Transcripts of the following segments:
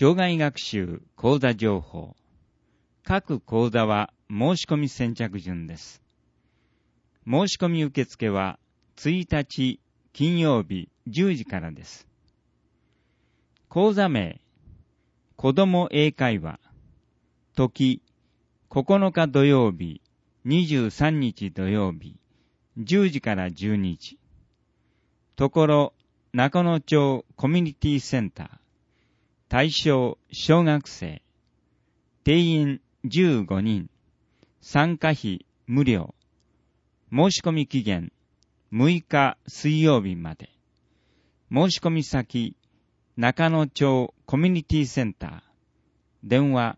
生涯学習講座情報。各講座は申し込み先着順です。申し込み受付は1日金曜日10時からです。講座名、子ども英会話。時、9日土曜日、23日土曜日、10時から12時。ところ、中野町コミュニティセンター。対象、小学生。定員15人。参加費無料。申し込み期限、6日水曜日まで。申し込み先、中野町コミュニティセンター。電話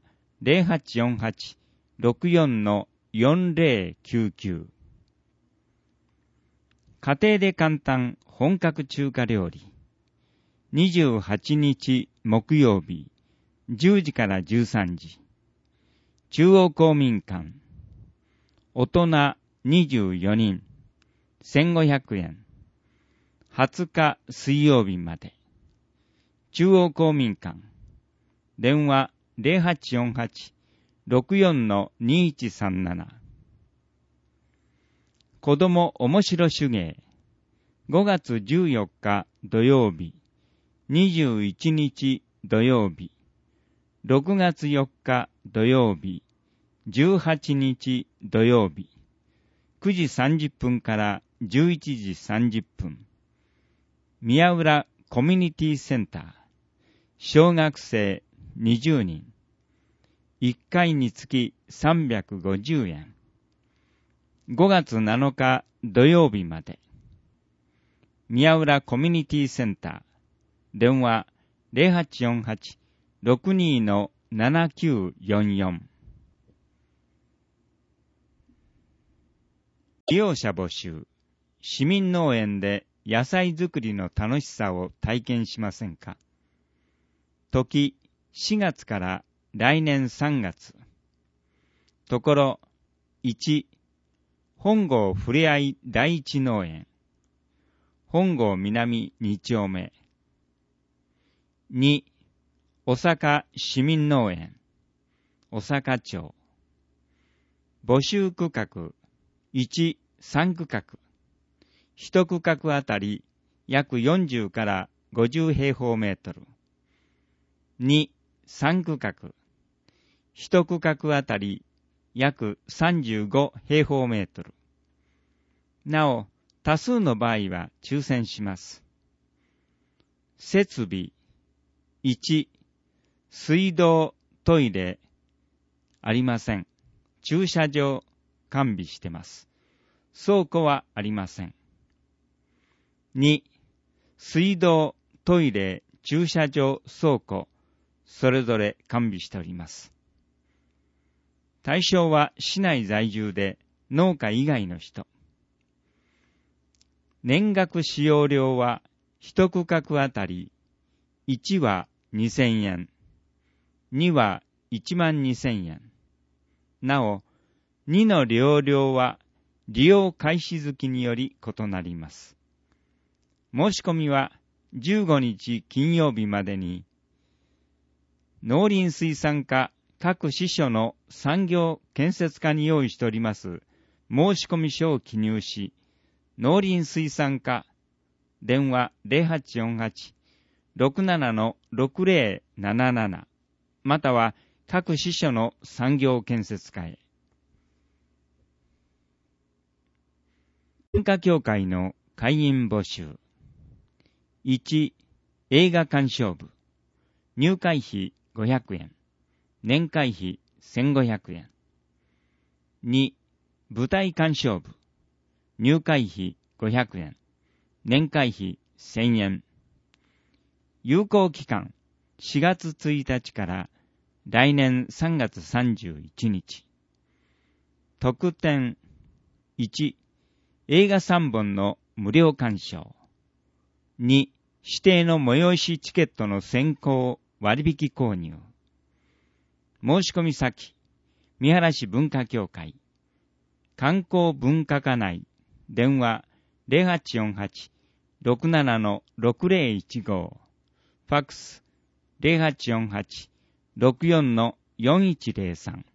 0848-64-4099。家庭で簡単本格中華料理。28日木曜日、10時から13時。中央公民館。大人24人、1500円。20日水曜日まで。中央公民館。電話0848-64-2137。子どもおもしろ手芸。5月14日土曜日、21日土曜日、6月4日土曜日、18日土曜日、9時30分から11時30分。宮浦コミュニティセンター。小学生20人。1回につき350円。5月7日土曜日まで。宮浦コミュニティセンター。電話0848-62-7944。利用者募集。市民農園で野菜作りの楽しさを体験しませんか？時、4月から来年3月。ところ、1、本郷ふれあい第一農園。本郷南2丁目。2、大阪市民農園。大阪町。募集区画。1、3区画。1区画あたり約40から50平方メートル。2、3区画。1区画あたり約35平方メートル。なお、多数の場合は抽選します。設備。1、水道、トイレ、ありません。駐車場、完備してます。倉庫はありません。2、水道、トイレ、駐車場、倉庫、それぞれ完備しております。対象は市内在住で農家以外の人。年額使用料は1区画あたり1は2000円、2は12000円。なお、2の利用料は利用開始月により異なります。申し込みは15日金曜日までに、農林水産課各支所の産業建設課に用意しております申し込み書を記入し、農林水産課、電話0848-67-6077、または各支所の産業建設課へ。文化協会の会員募集。1、映画鑑賞部。入会費500円。年会費1500円。2、舞台鑑賞部。入会費500円。年会費1000円。有効期間4月1日から来年3月31日。特典。1、映画3本の無料鑑賞。2、指定の催しチケットの先行割引購入。申し込み先、三原市文化協会、観光文化課内、電話0848-67-6015、ファックス 0848-64-4103。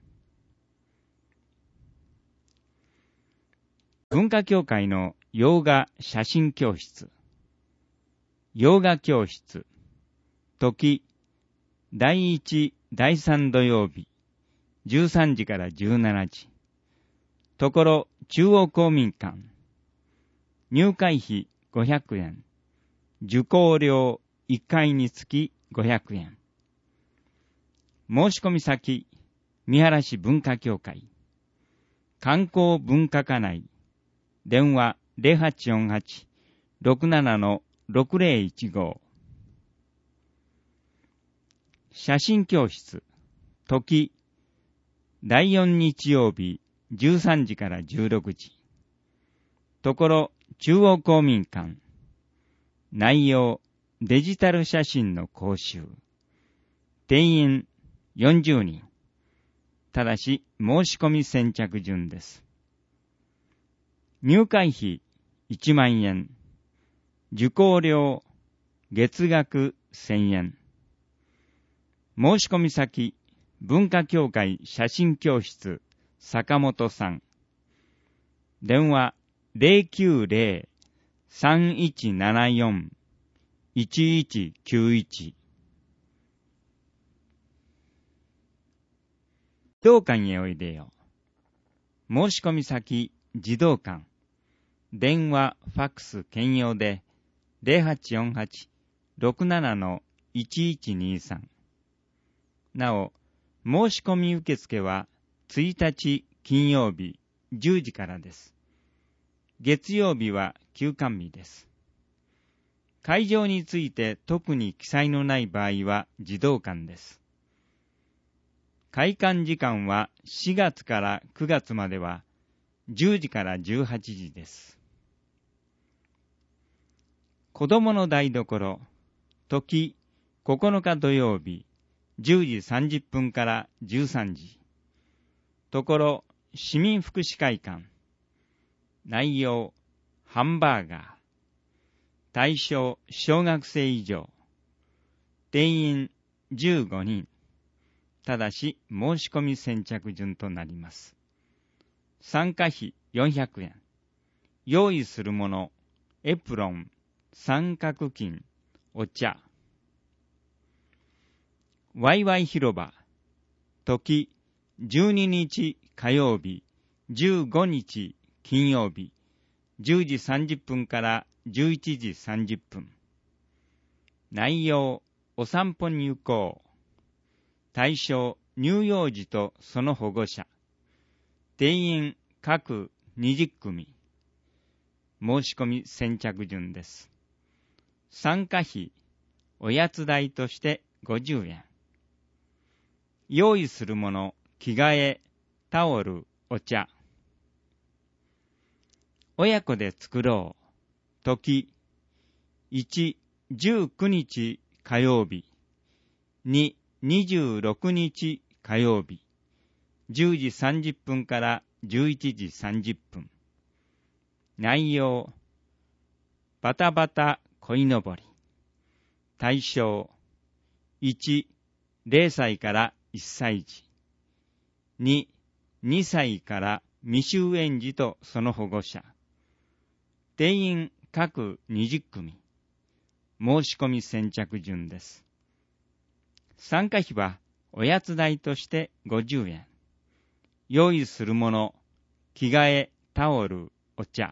文化協会の洋画写真教室。洋画教室。時、第1、第3土曜日、13時から17時。ところ、中央公民館。入会費500円。受講料1回につき500円。申し込み先、三原市文化協会。観光文化課内。電話0848-67-6015。写真教室。時、第4日曜日、13時から16時。ところ、中央公民館。内容、デジタル写真の講習。定員40人。ただし、申し込み先着順です。入会費1万円。受講料月額1000円。申し込み先、文化協会写真教室坂本さん。電話090-3174-1191。児童館へおいでよ。申し込み先、児童館。電話、ファックス兼用で0848-67-1123。なお、申し込み受付は1日金曜日10時からです。月曜日は休館日です。会場について特に記載のない場合は児童館です。開館時間は4月から9月までは10時から18時です。子供の台所、時9日土曜日、10時30分から13時。ところ、市民福祉会館。内容、ハンバーガー。対象、小学生以上。定員15人。ただし、申し込み先着順となります。参加費400円。用意するもの、エプロン、三角巾、お茶。ワイワイ広場。時、12日火曜日、15日金曜日、10時30分から11時30分。内容、お散歩に行こう。対象、乳幼児とその保護者。定員各20組。申し込み先着順です。参加費、おやつ代として50円。用意するもの、着替え、タオル、お茶。親子で作ろう。時、1、19日火曜日。2、26日火曜日。10時30分から11時30分。内容、バタバタ鯉のぼり。対象、1、0歳から1歳児。2、2歳から未就園児とその保護者。定員各20組。申し込み先着順です。参加費はおやつ代として50円。用意するもの、着替え、タオル、お茶。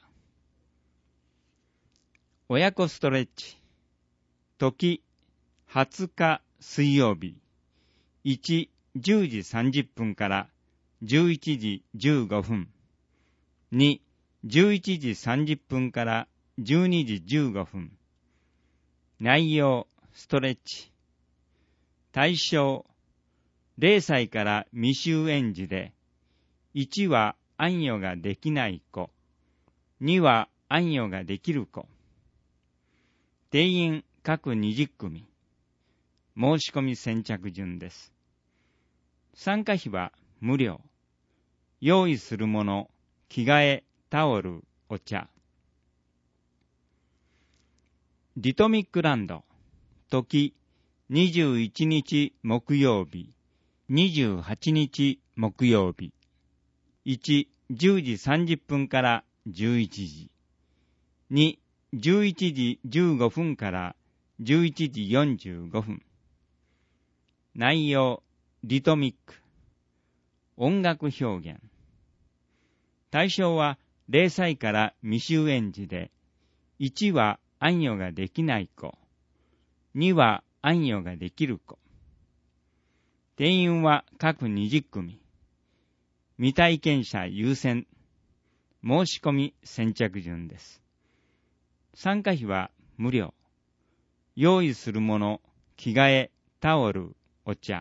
親子ストレッチ。時、20日水曜日。1、10時30分から11時15分。2、11時30分から12時15分。内容、ストレッチ。対象、0歳から未就園児で、1は安養ができない子、2は安養ができる子。定員各20組。申し込み先着順です。参加費は無料。用意するもの、着替え、タオル、お茶。リトミックランド。時、 21日木曜日、28日木曜日。1、10時30分から11時。2、11時15分から11時45分。内容、リトミック。音楽表現。対象は0歳から未就園児で、1は暗夜ができない子、2は暗夜ができる子。定員は各20組。未体験者優先。申し込み先着順です。参加費は無料。用意するもの、着替え、タオル、お茶。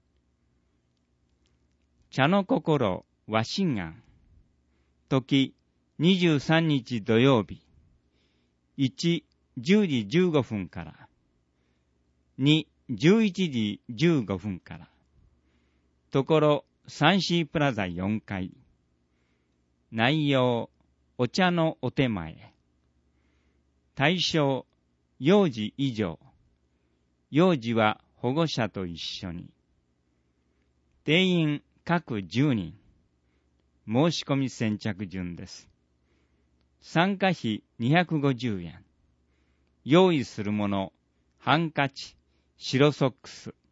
茶の心、和心庵。時、23日土曜日。1、10時15分から。2、11時15分から。ところ、サンシープラザ4階。内容、お茶のお手前。対象、幼児以上。幼児は保護者と一緒に。定員各10人。申し込み先着順です。参加費250円。用意するもの、ハンカチ、白ソックス。